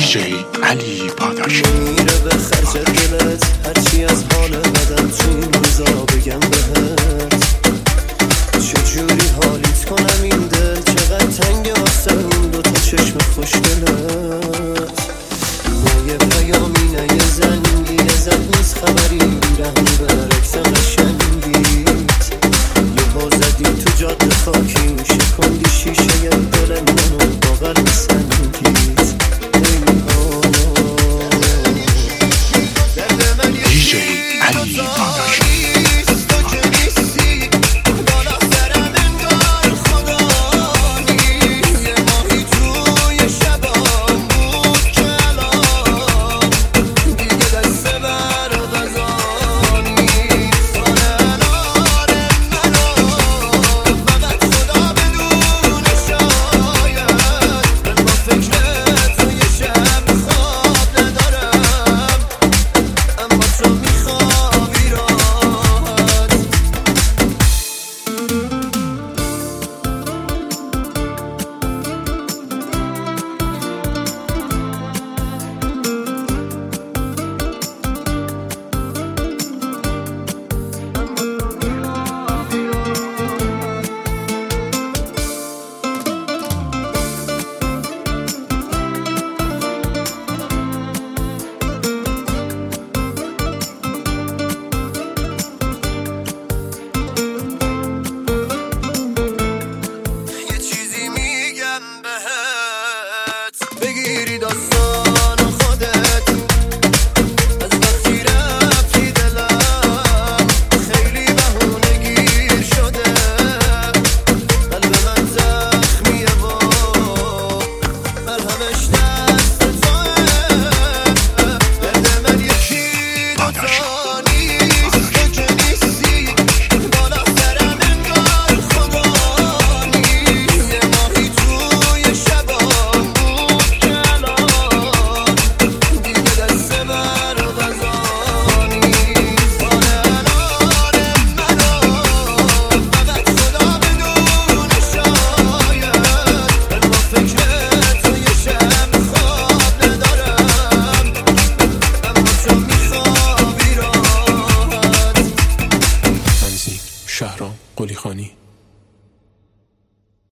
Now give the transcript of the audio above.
دیجی علی پاداش میره به خرج دلت، هرچی از حال بدم تو این روزا بگم بهت. چجوری حالیت کنم این دل، چقدر تنگ واسه اون دوتا چشم خوشگلت. نه یه پیامی نه یه زنگی، ازت نیست خبری، رهنی برعکسم قشنگیت. یهو زدی تو جاده خاکی، شکندی شیشه